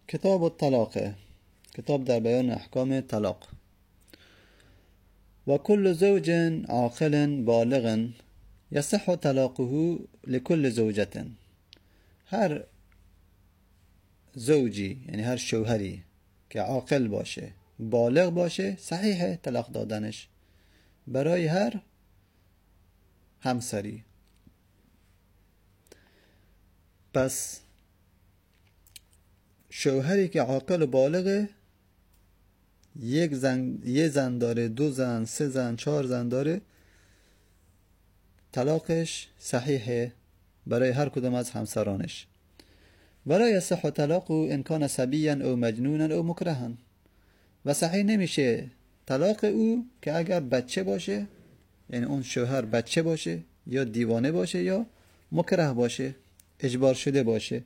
کتاب الطلاق، کتاب در بیان احکام طلاق. و کل زوج عاقل بالغ یصح طلاقه لكل زوجة. هر زوجی یعنی هر شوهری که عاقل باشه، بالغ باشه، صحیحه طلاق دادنش برای هر همسری. پس شوهری که عاقل و بالغه، یه زن داره، 2 زن، 3 زن، 4 زن داره، طلاقش صحیحه برای هر کدوم از همسرانش. ولا یصح طلاق ان کان صبیا او مجنونا او مکرها. و صحیح نمیشه طلاق او که اگر بچه باشه، یعنی اون شوهر بچه باشه یا دیوانه باشه یا مکره باشه، اجبار شده باشه.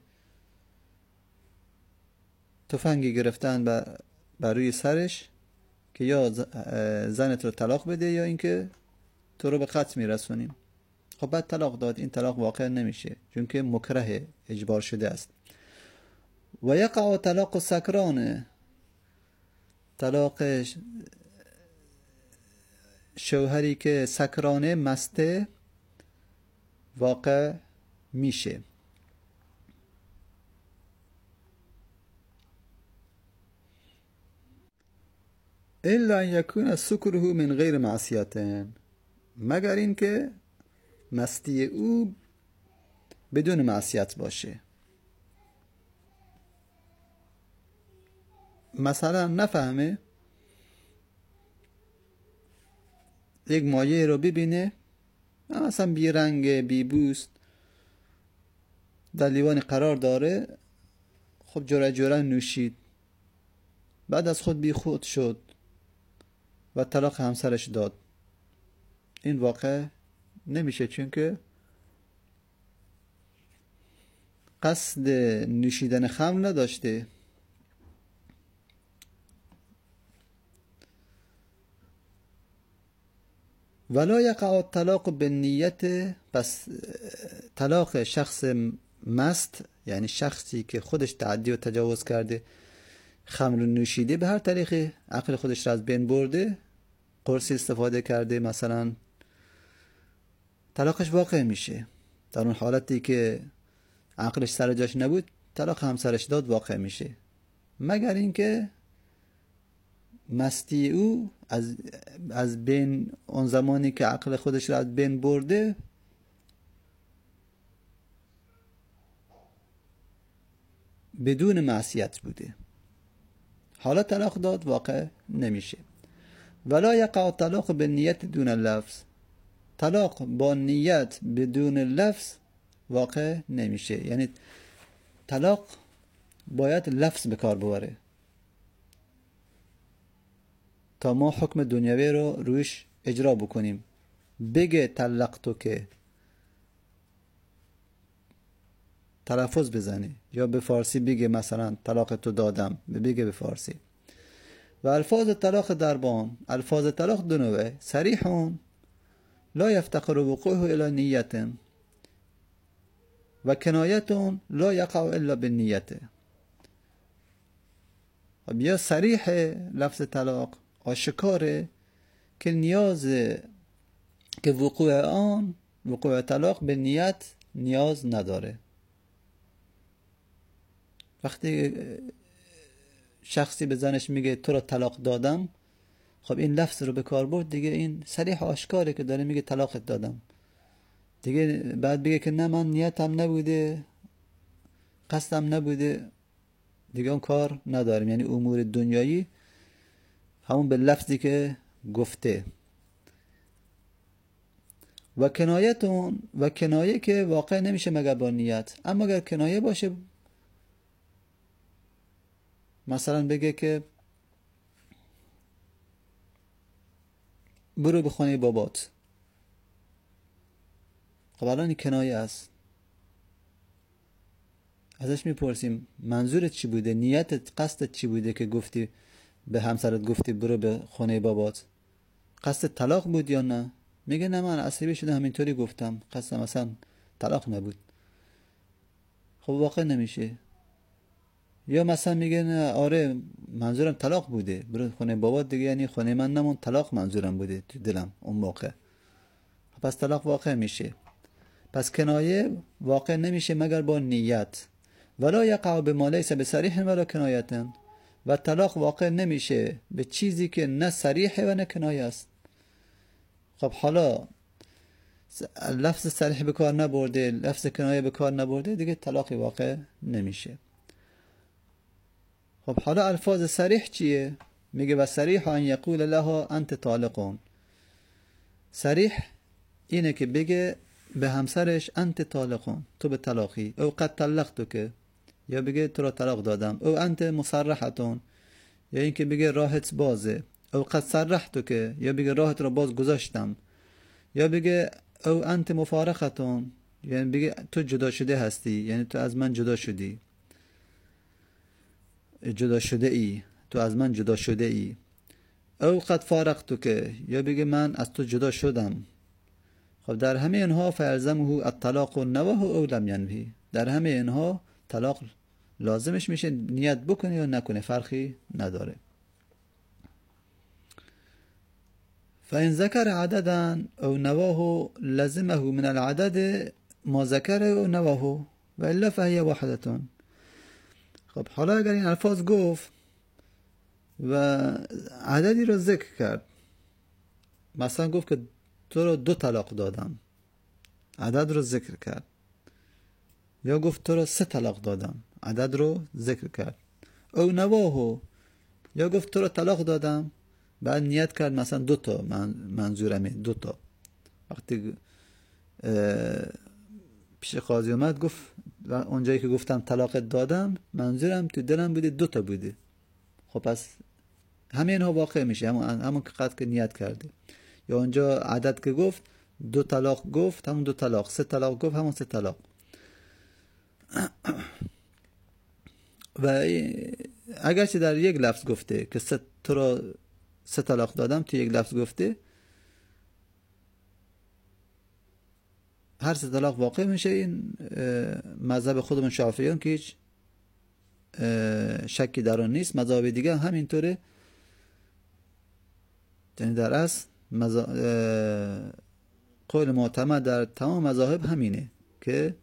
تفنگی گرفتن بر روی سرش که یا زنت رو طلاق بده یا اینکه تو رو به قتل میرسونیم. خب بعد طلاق داد، این طلاق واقع نمیشه چون که مکره، اجبار شده است. و یقع طلاق سکران، طلاق شوهری که سکرانه، مسته، واقع میشه. الا ان یکون سکره من غیر معصیت، مگر این که مستی او بدون معصیت باشه. مثلا نفهمه، یک مایه رو ببینه مثلا بی رنگ، بی بوست، در لیوان قرار داره، خب جرعه جرعه نوشید، بعد از خود بی خود شد و طلاق همسرش داد. این واقع نمیشه چون که قصد نوشیدن خمر نداشته. ولا یقع الطلاق بالنیت. پس طلاق شخص مست، یعنی شخصی که خودش تعدی و تجاوز کرده، خمر نوشیده، به هر طریق عقل خودش را از بین برده، قرصی استفاده کرده مثلا، طلاقش واقع میشه. در اون حالتی که عقلش سر جاش نبود، طلاق همسرش داد، واقع میشه. مگر اینکه مستی او از بین، اون زمانی که عقل خودش را از بین برده، بدون معصیت بوده، حالا طلاق داد، واقع نمیشه. ولا یقع طلاق به نیت دون اللفظ. طلاق با نیت بدون لفظ واقع نمیشه. یعنی طلاق باید لفظ به کار ببره تا ما حکم دنیوی رو روش اجرا بکنیم. بگه طلقتو که تلفظ بزنه، یا به فارسی بگه مثلا طلاق تو دادم، بگه به فارسی. و الفاظ طلاق دربان، الفاظ طلاق دو نوعه: صریحون لا یفتقر وقوعه الى نیت، و کنایتون لا یقع الا بالنیت. یا صریح لفظ طلاق، آشکاره که نیاز، که وقوع طلاق به نیت نیاز نداره. وقتی شخصی به زنش میگه تو را طلاق دادم، خب این لفظ رو به کار برد دیگه، این صریح و آشکاره که داره میگه طلاقت دادم دیگه. بعد بگه که نه من نیتم نبوده، قصدم نبوده، دیگه اون کار نداریم. یعنی امور دنیایی همون به لفظی که گفته. و کنایتون، و کنایه که واقع نمیشه مگر با نیت. اما اگر کنایه باشه، مثلا بگه که برو به خانه بابات، خب الان این کنایه است. ازش میپرسیم منظورت چی بوده، نیتت، قصدت چی بوده که گفتی به همسرت، گفتی برو به خانه بابات؟ قصد طلاق بود یا نه؟ میگه نه من عصبی شده همینطوری گفتم، قصدم اصلا طلاق نبود. خب واقع نمیشه. یا مثلا میگه نه آره منظورم طلاق بوده، برو خونه بابا دیگه، یعنی خونه من نمون، طلاق منظورم بوده تو دلم اون موقع. پس طلاق واقع میشه. پس کنایه واقع نمیشه مگر با نیت. ولا یقع بما لیس بصریح ولا کنایه. و طلاق واقع نمیشه به چیزی که نه صریحه و نه کنایه است. خب حالا لفظ صریح به کار نبرده، لفظ کنایه به کار نبرده، دیگه طلاقی واقع نمیشه. خب حالا الفاظ صریح چیه؟ میگه و صریح ان یقول لها انت طالقون. صریح اینه که بگه به همسرش انت طالقون، تو به طلاقی، او قد طلقتو، که یا بگه تو را طلاق دادم، او انت مصرحتون، یا این که بگه راهت بازه، او قد صرحتو، که یا بگه راهت را باز گذاشتم، یا بگه او انت مفارقتون، یعنی بگه تو جدا شده هستی، یعنی تو از من جدا شدی، جدا شده ای، تو از من جدا شده ای. او قد فارقتو، که یا بگه من از تو جدا شدم. خب در همه اینها فیلزمه الطلاق نوه او لم ینوی. در همه اینها طلاق لازمش میشه، نیت بکنه یا نکنه فرقی نداره. فإن ذكر عددا او نواه لزمه من العدد ما ذكره او نواه و الا فهي واحدة. خب حالا اگر این الفاظ گفت و عددی رو ذکر کرد، مثلا گفت که تو رو 2 طلاق دادم، عدد رو ذکر کرد، یا گفت تو رو 3 طلاق دادم، عدد رو ذکر کرد، او نواهو، یا گفت تو رو طلاق دادم بعد نیت کرد مثلا 2 تا منظورمه 2 تا. وقتی پیش قاضی اومد گفت و اونجایی که گفتم طلاق دادم منظورم تو دلم بوده 2 تا بوده. خب پس همه اینها واقع میشه، همون که قد که نیت کرده. یا اونجا عدد که گفت 2 طلاق گفت همون 2 طلاق، 3 طلاق گفت همون 3 طلاق. و اگرچه در یک لفظ گفته که تو را 3 طلاق دادم، تو یک لفظ گفته، هر 3 طلاق واقع میشه. این مذهب خودمون شافعیان که هیچ شکی در آن نیست. مذاهب دیگه همینطوره، یعنی در اصل قول معتمد در تمام مذاهب همینه که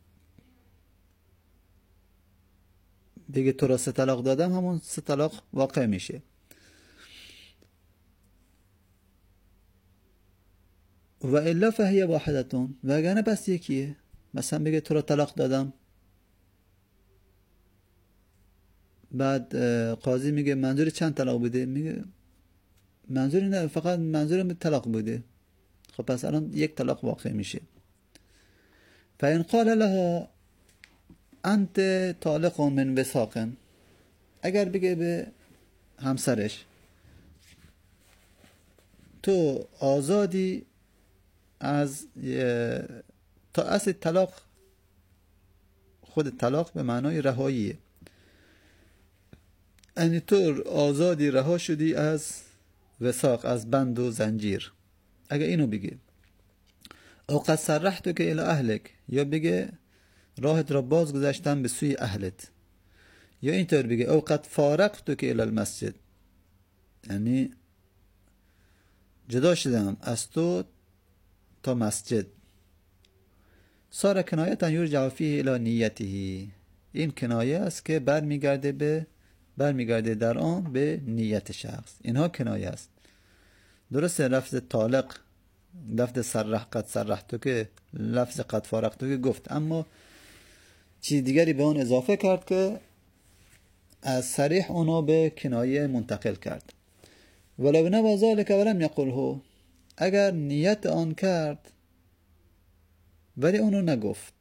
دیگه تو را 3 طلاق دادم همون 3 طلاق واقع میشه. و الا فهی واحدتون، و اگر بس یکیه. مثلا بگه تو را طلاق دادم، بعد قاضی میگه منظور چند طلاق بوده؟ میگه منظوری نه، فقط منظورم طلاق بوده. خب پس الان 1 طلاق واقع میشه. فإن قال لها انت طالق من وثاق، اگر بگه به همسرش تو آزادی از تا اصل طلاق، خود طلاق به معنای رهاییه، یعنی تو آزادی رها شدی از وثاق، از بند و زنجیر. اگر اینو بگه، او قد صرحتو که الی اهلک، یا بگه راهت را باز گذاشتم به سوی اهلت، یا اینطور بگه او قد فارقتو که الی المسجد، یعنی جدا شدم از تو تا مسجد. صار کنایتا یرجع فیه الی نیته، این کنایه است که برمیگرده در آن به نیت شخص. اینها کنایه است. درسته لفظ طالق، لفظ صرح، قد صرحتو که لفظ قد فارقتو که گفت، اما چیز دیگری به آن اضافه کرد که از صریح اونو به کنایه منتقل کرد. ولو نوى ذلك ولم يقله، اگر نیت آن کرد ولی اونو نگفت،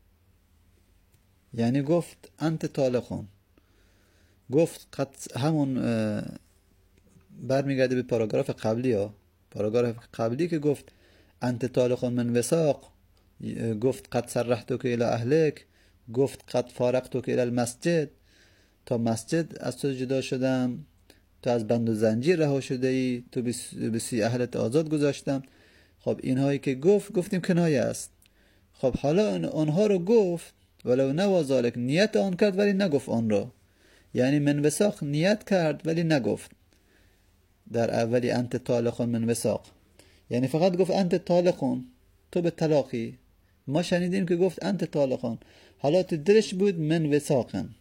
یعنی گفت انت طالقون، گفت همون برمیگرده به پاراگراف قبلی ها، پاراگراف قبلی که گفت انت طالقون من وثاق، گفت قد صرحتو که الی اهلک، گفت قد فارقتو که الی المسجد، تا مسجد از تو جدا شدم، تو از بند و زنجیر رها شده ای، تو به سوی اهلت آزاد گذاشتم. خب اینهایی که گفتیم کنایه است. خب حالا آنها رو گفت ولو نوى ذلك، نیت آن کرد ولی نگفت آن را، یعنی من وساق نیت کرد ولی نگفت در اولی انت طالقون من وساق، یعنی فقط گفت انت طالقون، تو به طلاقی. ما شنیدیم که گفت انت طالقون، حالا تو دلش بود من وساقن.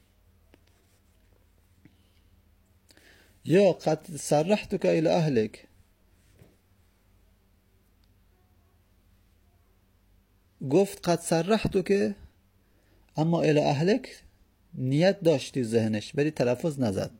یا قد صرحتك الى اهلك، گفت قد صرحتك اما الى اهلك نیت داشتی ذهنش ولی تلفظ نزد.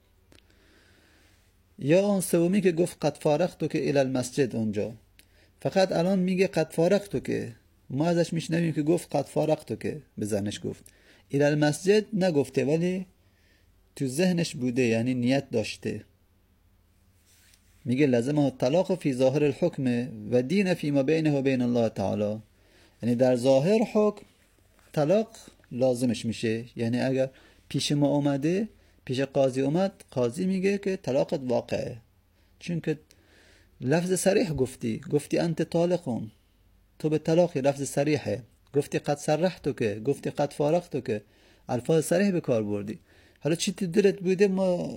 یا اون سومی که گفت قد فارقتك الى المسجد، اونجا فقط الان میگه قد فارقتك، ما ازش میشنویم که گفت قد فارقتك، به زنش گفت. الى المسجد نگفته ولی تو ذهنش بوده، یعنی نیت داشته. میگه لازمه الطلاق فی ظاهر الحکم و دین فی ما بینه و بین الله تعالی، یعنی در ظاهر حکم طلاق لازمش میشه. یعنی اگر پیش ما اومده، پیش قاضی اومد، قاضی میگه که طلاقت واقعه، چون که لفظ صریح گفتی انت طالقون، تو به طلاقی، لفظ صریحه. گفتی قد صرحتك، گفتی قد فارقتك، الفاظ صریح به کار بردی. حالا چی تو دلت بوده ما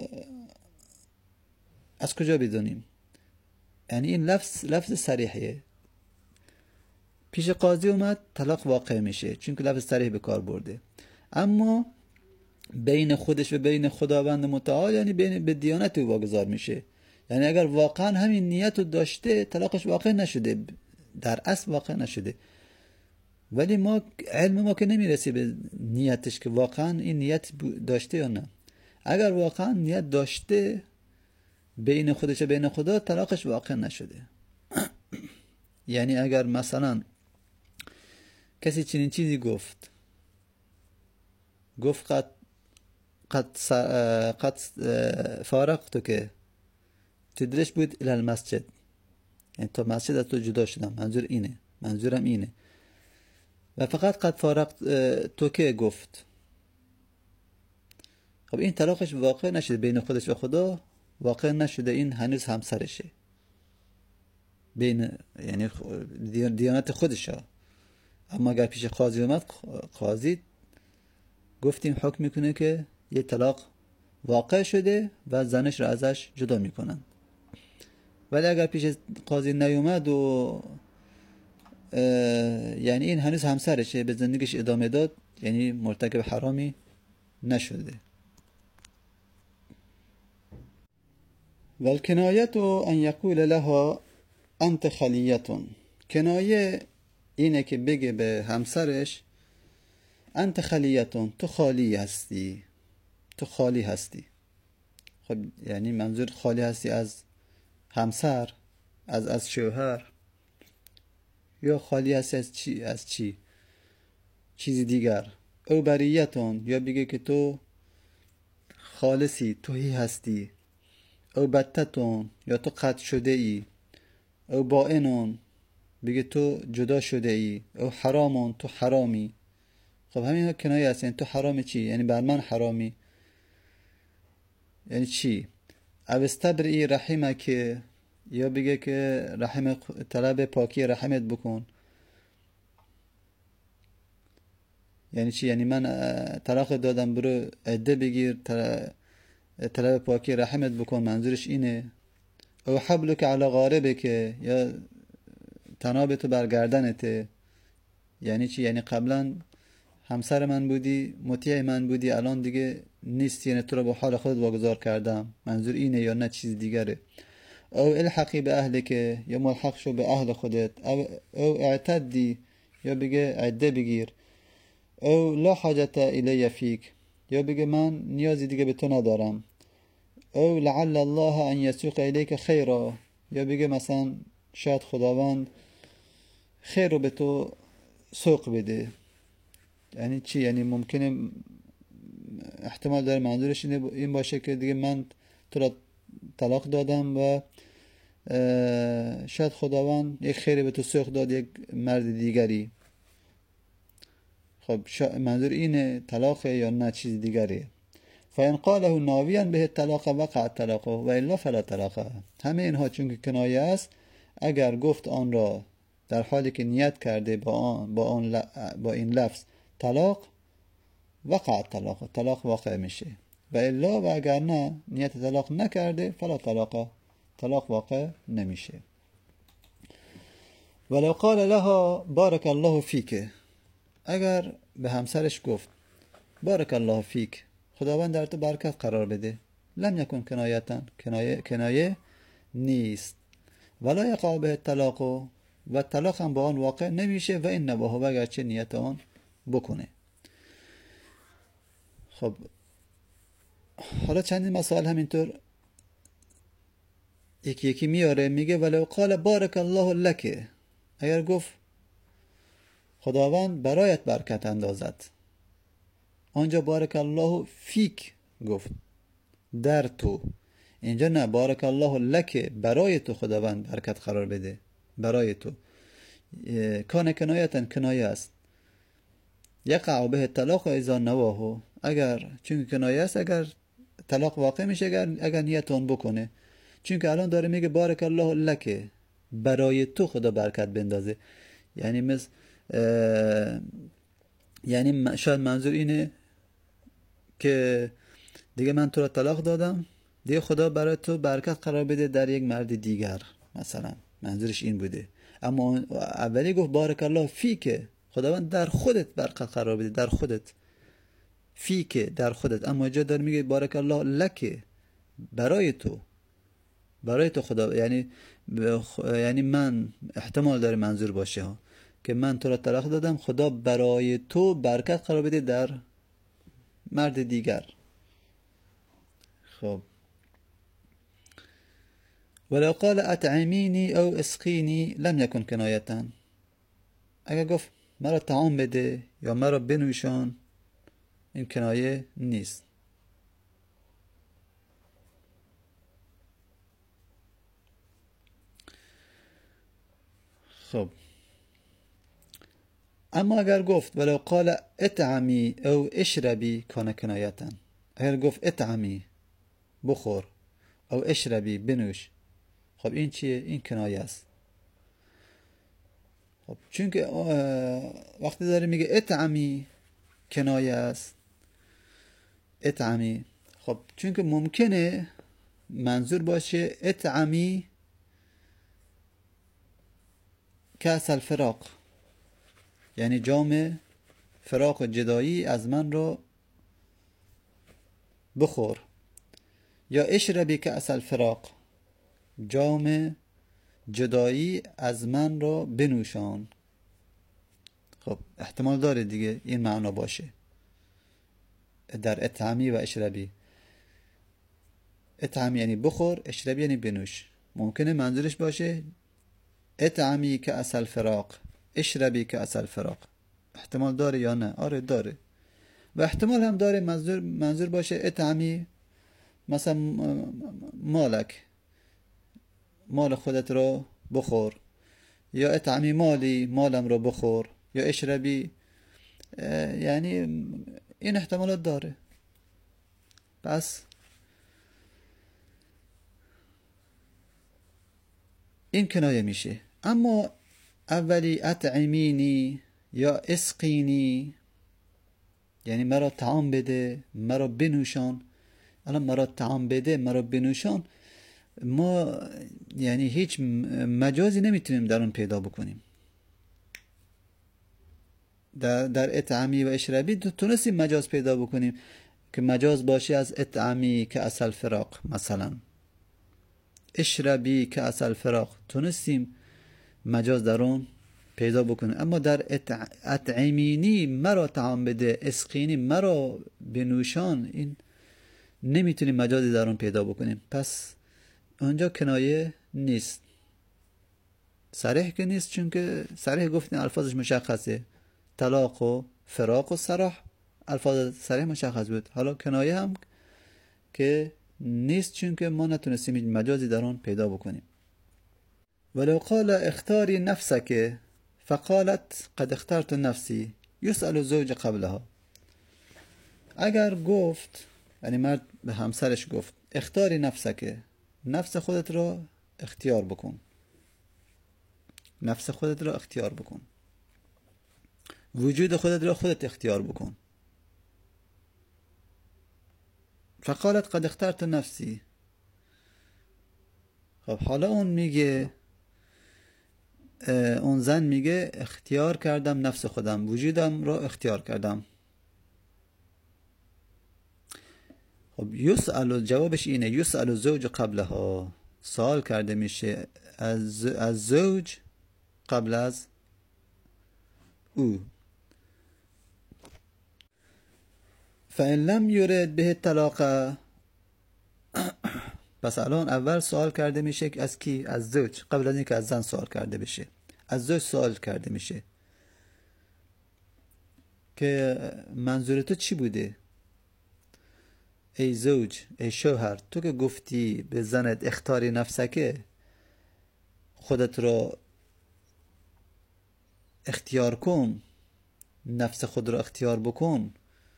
از کجا بدونیم؟ یعنی این لفظ صریحیه، پیش قاضی اومد طلاق واقع میشه چون که لفظ صریح به کار برده. اما بین خودش و بین خداوند متعال، یعنی بین به دیانت او واگذار میشه. یعنی اگر واقعا همین نیت رو داشته، طلاقش واقع نشده، در اصل واقع نشده، ولی ما علم ما که نمیرسی به نیتش که واقعا این نیت داشته یا نه. اگر واقعا نیت داشته بین خودش و بین خدا، طلاقش واقع نشده. یعنی اگر مثلا کسی چنین چیزی گفت قد فارقتك، تو دلش بود الی المسجد، یعنی تا مسجد از تو جدا شدم، منظورم اینه، و فقط قد فارقتك گفت، خب این طلاقش واقع نشده، بین خودش و خدا واقع نشده، این هنوز همسرشه، بین یعنی دیانت خودشه. اما اگر پیش قاضی اومد، قاضی گفتیم حکم میکنه که یه طلاق واقع شده و زنش را ازش جدا میکنن. ولی اگر پیش قاضی نیومد و یعنی این هنوز همسرشه، به زندگیش ادامه داد، یعنی مرتکب حرامی نشده. والکنایت ان یقول لها انت خلیتون، کنایه اینه که بگه به همسرش انت خلیتون، تو خالی هستی، تو خالی هستی. خب یعنی منظور خالی هستی از همسر، از شوهر، یا خالی هستی از چی؟ چیزی دیگر. او بریتون، یا بگه که تو خالصی، توهی هستی. او بتتون، یا تو قطع شده ای. او بائنون، بگه تو جدا شده ای. او حرامون، تو حرامی. خب همین کنایه هست، یعنی تو حرامی چی؟ یعنی بر من حرامی، یعنی چی؟ او استبرئی رحمک، یا بگه که رحم، طلب پاکی رحمت بکن. یعنی چی؟ یعنی من طلاق دادم، برو عده بگیر، طلب پاکی رحمت بکن، منظورش اینه. او حبلک علی غاربک، یا تنابتو برگردنته. یعنی چی؟ یعنی قبلا همسر من بودی، مطیع من بودی، الان دیگه نیست، یعنی تو رو به حال خودت واگذار کردم، منظور اینه یا نه چیز دیگره. او الحقی به اهلک، یا ملحق شو به اهل خودت. او اعتدی، یا بگه عده بگیر. او لا حاجت الی فیک، یا بگه من نیازی دیگه به تو ندارم. او لعل الله ان یسوق الیک خیرا، یا بگه مثلا شاید خداوند خیر رو به تو سوق بده. یعنی چی؟ یعنی ممکنه احتمال داره منظورش این باشه که دیگه من تو را طلاق دادم و شاید خداوند یک خیری به تو سوق داد، یک مرد دیگری. خب منظور اینه طلاق یا نه چیز دیگری؟ فان قاله ناویا به الطلاق وقع الطلاق و الا فلا طلاق. همه اینها چون که کنایه است، اگر گفت آن را در حالی که نیت کرده با این لفظ طلاق، وقع الطلاق، طلاق واقع میشه. و الا و اگر نه نیت طلاق نکرده فلا طلاق واقع نمیشه. ولو قال لها بارک الله فیک، اگر به همسرش گفت بارک الله فیک، خداوند در تو برکت قرار بده، لم یکن کنایتن، کنایه نیست، ولا یقع به طلاق، و طلاق هم با آن واقع نمیشه، و این نباهو، اگرچه نیت آن بکنه. خب حالا چندین مسائل همینطور یکی یکی میاره. میگه ولو قال بارک الله لک، اگر گفت خداوند برایت برکت اندازد، آنجا بارک الله فیک گفت، در تو. اینجا نه، بارک الله لک، برای تو خداوند برکت قرار بده، برای تو. کان کنایتن، کنایه است. یقع به طلاق اذا نواهو، اگر چون کنایه است اگر طلاق واقع میشه اگر نیت اون بکنه. چون که الان داره میگه بارک الله لک، برای تو خدا برکت بندازه. یعنی مثل یعنی شاید منظور اینه که دیگه من تو را طلاق دادم، دیگه خدا برای تو برکت قرار بده در یک مرد دیگر، مثلا منظورش این بوده. اما اولی گفت بارک الله فیک، خداوند در خودت برکت قرار بده، در خودت، فیک در خودت. اما اینجا داره میگه بارک الله لک، برای تو، برای تو خدا، یعنی من احتمال داره منظور باشه ها که من تو را طلاق دادم، خدا برای تو برکت قرار بده در مرد دیگر. خب ولو قال اطعمینی او اسقینی لم یکن کنایتن، اگر گفت مرا طعام بده یا مرا بنوشان، این کنایه نیست. خب اما اگر گفت ولو قال اطعمی او اشربی کان کنایتن، اگر گفت اطعمی بخور او اشربی بنوش، خب این چیه؟ این کنایه است. خب چون که وقتی داره میگه اطعمی کنایه است، اطعمی، خب چون که ممکنه منظور باشه اطعمی کأس الفراق، یعنی جام فراق و جدایی از من رو بخور، یا اشربی کأس الفراق، جام جدایی از من رو بنوشان. خب احتمال داره دیگه این معنا باشه در اطعمی و اشربی. اطعمی یعنی بخور، اشربی یعنی بنوش. ممکنه منظورش باشه اطعمی کأس الفراق، اشربی کأس الفراق. احتمال داره یا نه؟ آره داره. و احتمال هم داره منظور باشه اطعمی مثلا مالک، مال خودت رو بخور، یا اطعمی مالی، مالم رو بخور، یا اشربی، یعنی این احتمالات داره. پس این کنایه میشه. اما اولی اطعمینی یا اسقینی، یعنی مرا طعام بده، مرا بنوشان. الان مرا طعام بده، مرا بنوشان، ما یعنی هیچ مجازی نمیتونیم در اون پیدا بکنیم. در اطعامی و اشربی تونستیم مجاز پیدا بکنیم که مجاز باشه از اطعامی که اصل فراق، مثلا اشربی که اصل فراق تونستیم مجاز در اون پیدا بکنیم. اما در اطعمینی مرا طعام بده، اسقینی مرا بنوشان، این نمیتونیم مجازی در اون پیدا بکنیم. پس اونجا کنایه نیست، صریح که نیست، چون که صریح گفتیم الفاظش مشخصه، طلاق و فراق و سراح الفاظ صریح مشخص بود. حالا کنایه هم که نیست، چون که ما نتونستیم مجازی در اون پیدا بکنیم. ولو قال اختاری نفسك فقالت قد اخترت نفسی یسأل زوج قبلها، اگر گفت، یعنی مرد به همسرش گفت اختاری نفسك، نفس خودت را اختیار بکن، نفس خودت را اختیار بکن، وجود خودت را خودت اختیار بکن. فقالت قد اخترت نفسی. خب حالا اون زن میگه اختیار کردم نفس خودم، وجودم رو اختیار کردم. خب یسأل، جوابش اینه یسأل زوج قبلها، سوال کرده میشه از زوج قبل از او. فإن لم يرد به الطلاق، پس الان اول سوال کرده میشه از کی؟ از زوج، قبل از اینکه از زن سوال کرده بشه. از زوج سوال کرده میشه که منظور تو چی بوده ای زوج، ای شوهر؟ تو که گفتی به زنت اختاری نفسکه، خودت رو اختیار کن، نفس خود رو اختیار بکن،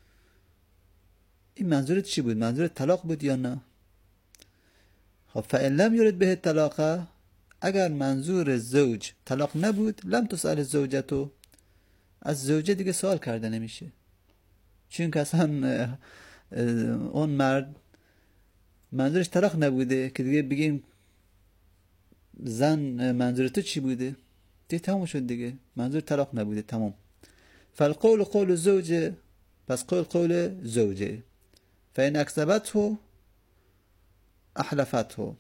این منظورت چی بود؟ منظورت طلاق بود یا نه؟ خب فإن لم يرد به الطلاق، اگر منظور زوج طلاق نبود، لم تسأل زوجتو، از زوجه دیگه سوال کرده نمیشه، چون که اصلا اون مرد منظورش طلاق نبوده که دیگه بگیم زن منظور تو چی بوده، دیگه تمام شد دیگه، منظور طلاق نبوده، تمام. فالقول قول زوجه، پس قول زوجه. فإن اکذبته احلفته،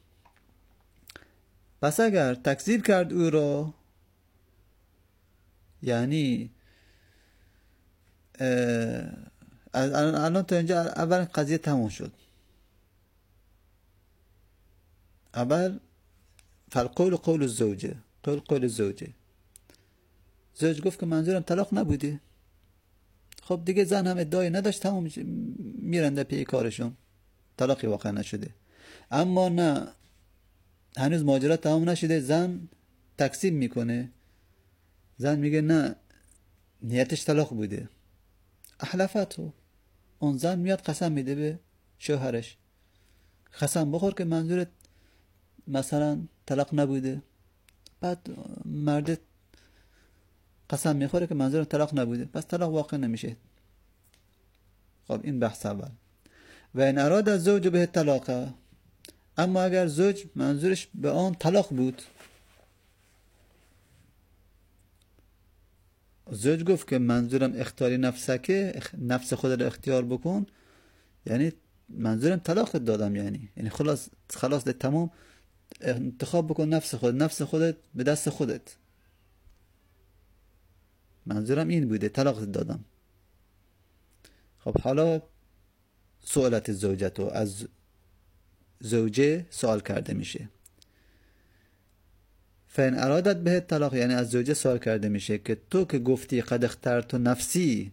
پس اگر تکذیب کرد او را، یعنی الان تا اینجا اول قضیه تموم شد. اول فالقول قول الزوجه، قول الزوجه، زوج گفت که منظورم طلاق نبوده. خب دیگه زن هم ادعای نداشت، تمام میرنده پی کارشون، طلاقی واقع نشده. اما نه، هنوز ماجرا تمام نشده، زن تکذیب میکنه، زن میگه نه نیتش طلاق بوده. احلفتو، اون زن میاد قسم میده به شوهرش، قسم بخور که منظورت مثلا طلاق نبوده. بعد مرد قسم میخوره که منظورم طلاق نبوده، پس طلاق واقع نمیشه. خب این بحث اول. و این اراد از زوج به طلاق، اما اگر زوج منظورش به آن طلاق بود، زوج گفت که منظورم اختیاری نفسکه، نفس خود رو اختیار بکن، یعنی منظورم طلاق دادم، یعنی خلاص ده تمام، انتخاب بکن نفس خودت به دست خودت، منظورم این بوده، طلاق دادم. خب حالا سوالت زوجتو، از زوجه سوال کرده میشه. فین ارادت به طلاق، یعنی از زوجه سوال کرده میشه که تو که گفتی قد اخترت نفسی،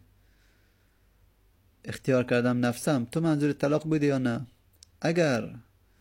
اختیار کردم نفسم، تو منظور طلاق بوده یا نه؟ اگر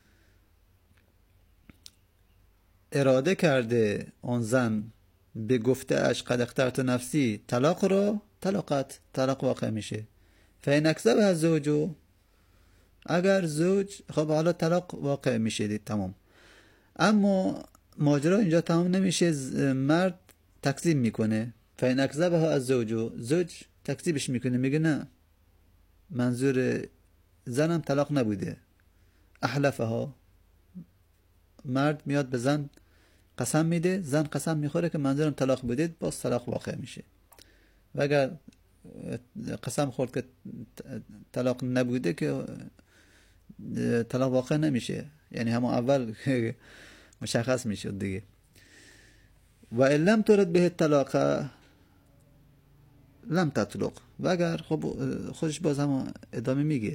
اراده کرده اون زن به گفته اش قد اخترت نفسی طلاق رو، طلاق واقع میشه. فین اکذب از زوجو، اگر زوج، خب حالا طلاق واقع میشه دید، تمام. اما ماجرا اینجا تمام نمیشه، مرد تکذیب میکنه. فین اکذب از زوجو، زوج تکذیبش میکنه، میگه نه منظور زنم طلاق نبوده. احلفها، مرد میاد به زن قسم میده، زن قسم میخوره که منظورم طلاق بوده، باز طلاق واقع میشه. و اگر قسم خورد که طلاق نبوده که طلاق واقع نمیشه، یعنی همون اول مشخص میشد دیگه. و ان لم ترد به الطلاق لم تطلق، و اگر، خب خودش باز هم ادامه میگه،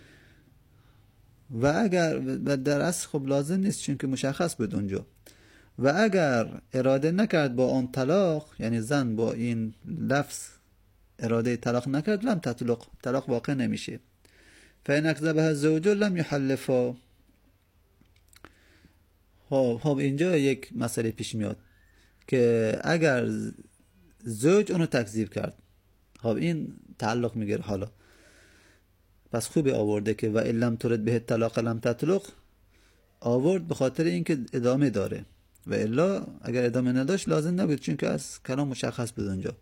و اگر در اصل خب لازم نیست چون که مشخص بود اونجا. و اگر اراده نکرد با آن طلاق، یعنی زن با این لفظ اراده طلاق نکرد، لم تطلق، طلاق واقع نمیشه. فإن اکذبها الزوج لم یحلفا. خب اینجا یک مسئله پیش میاد که اگر زوج اونو تکذیب کرد، خب این تعلق میگیره. حالا پس خوبی آورده که و ان لم ترد به الطلاق لم تطلق، آورد به خاطر اینکه ادامه داره، و الا اگر ادامه نداشت لازم نبود، چون که از کلام مشخص بود اونجا.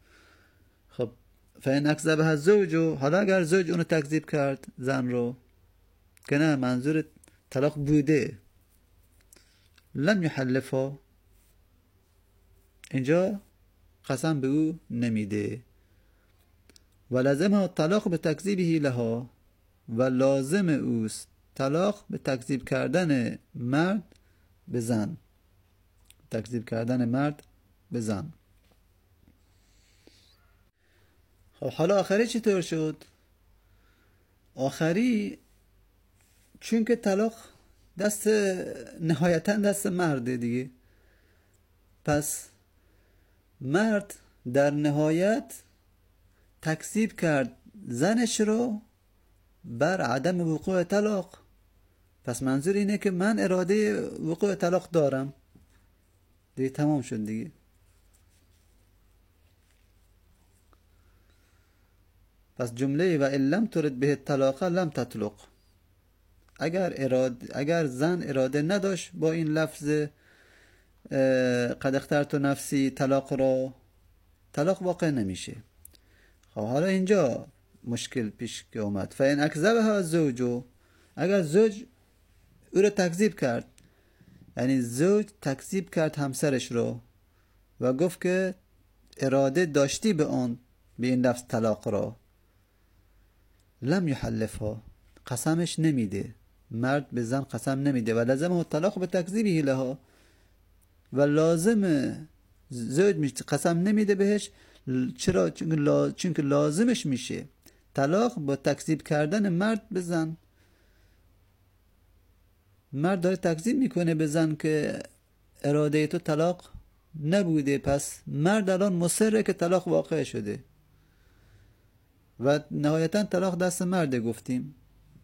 خب فإن اکذبها الزوج، حالا اگر زوج اونو تکذیب کرد، زن رو، که نه منظور طلاق بوده، لم یحلفها، اینجا قسم به او نمیده. و لازمها طلاق به تکذیبه لها، و لازم اوست طلاق به تکذیب کردن مرد به زن، تکذیب کردن مرد به زن. خب حالا آخری چطور شد؟ آخری چون که طلاق نهایتا دست مرده دیگه، پس مرد در نهایت تکذیب کرد زنش رو بر عدم وقوع طلاق. پس منظور اینه که من اراده وقوع طلاق دارم دیگه، تمام شد دیگه. پس جمله و ان لم ترد به طلاق لم تطلق، اگر زن اراده نداشت با این لفظ قد اخترت نفسی طلاق را، طلاق واقع نمیشه. خب حالا اینجا مشکل پیش که اومد. فین اکذبها زوجو، اگر زوج او را تکذیب کرد، یعنی زوج تکذیب کرد همسرش رو و گفت که اراده داشتی به این لفظ طلاق را، لم یحلفها، قسمش نمیده، مرد به زن قسم نمیده. و لازمه طلاق به تکذیبه لها، و لازم زوج قسم نمیده بهش. چرا؟ چون که لازمش میشه طلاق با تکذیب کردن مرد به زن. مرد داره تکذیب میکنه به زن که اراده تو طلاق نبوده، پس مرد الان مصره که طلاق واقع شده و نهایتا طلاق دست مرده. گفتیم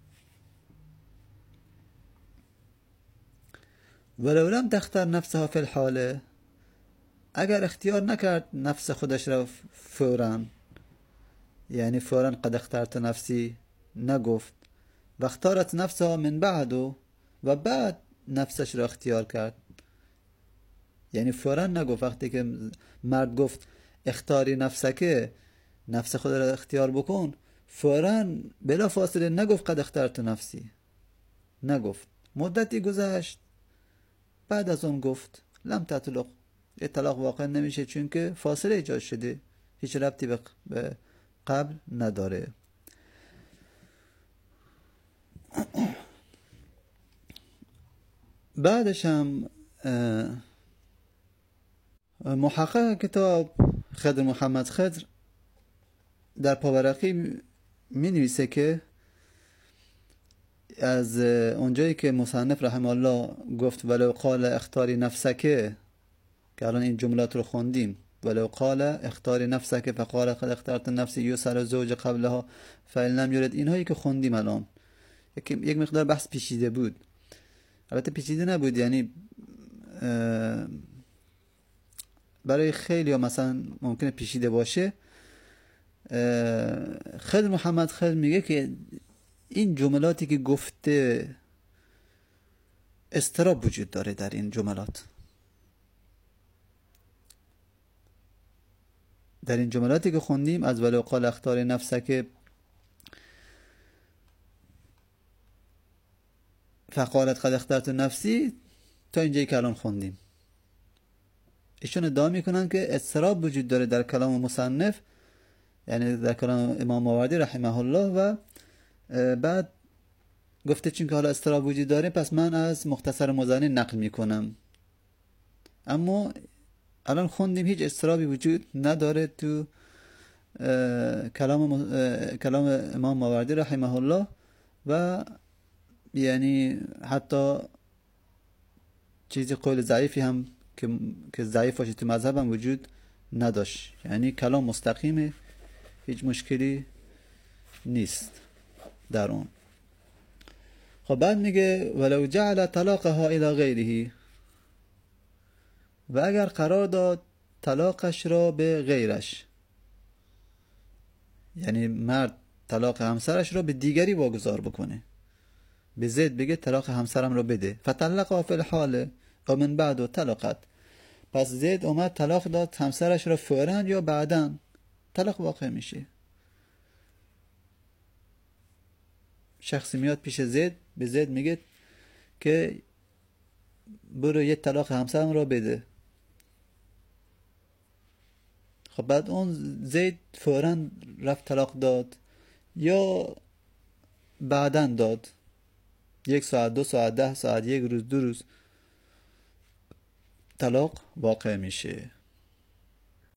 ولو لم تختار نفسها فی الحاله، اگر اختیار نکرد نفس خودش را فوراً، یعنی فوراً قد اخترت نفسی نگفت، و اختارت نفسها من بعد، و بعد نفسش را اختیار کرد، یعنی فوراً نگفت. وقتی که مرد گفت اختاری نفسکه، نفس خود را اختیار بکن، فوراً بلا فاصله نگفت قد اخترت نفسی، نگفت. مدتی گذشت، بعد از اون گفت لم تطلق، طلاق واقع نمیشه چون که فاصله ایجاد شده، هیچ ربطی به قبل نداره. بعدش هم محقق کتاب خضر محمد خضر در پاورقی می نویسه که از اونجایی که مصنف رحمه الله گفت ولو قال اختاری نفسکه، که الان این جملات رو خوندیم، ولو قال اختاری نفسکه فقال قد اخترت نفسی یسر زوج قبلها فإن لم یرد، اینهایی که خوندیم الان یک مقدار بحث پیچیده بود. البته پیچیده نبود، یعنی برای خیلی ها مثلا ممکنه پیچیده باشه. خضر محمد خضر میگه که این جملاتی که گفته اضطراب وجود داره در این جملات. در این جملاتی که خوندیم از ولو قال اختار نفسک فقالت قد اخترت نفسی تا اینجایی که الان خوندیم، ایشون ادعا میکنن که اضطراب وجود داره در کلام مصنف، یعنی در کلام امام ماوردی رحمه الله، و بعد گفته چون که حالا اضطراب وجود داره پس من از مختصر مزنی نقل میکنم. اما الان خوندیم هیچ اضطرابی وجود نداره تو کلام امام ماوردی رحمه الله، و یعنی حتی چیزی قول ضعیفی هم که ضعیف باشه تو مذهب هم وجود نداشت، یعنی کلام مستقیمه، هیچ مشکلی نیست در اون. خب بعد میگه ولو جعل طلاقها الى غیره، و اگر قرار داد طلاقش را به غیرش، یعنی مرد طلاق همسرش را به دیگری واگذار بکنه، به زید بگه طلاق همسرم را بده، فطلقها فی الحال و من بعد طلقت، پس زید اومد طلاق داد همسرش را فوراً یا بعداً، طلاق واقع میشه. شخصی میاد پیش زید به زید میگه که برو یه طلاق همسرم را بده. خب بعد اون زید فوراً رفت طلاق داد یا بعداً داد؟ 1 ساعت، 2 ساعت، 10 ساعت، 1 روز، 2 روز طلاق واقع میشه.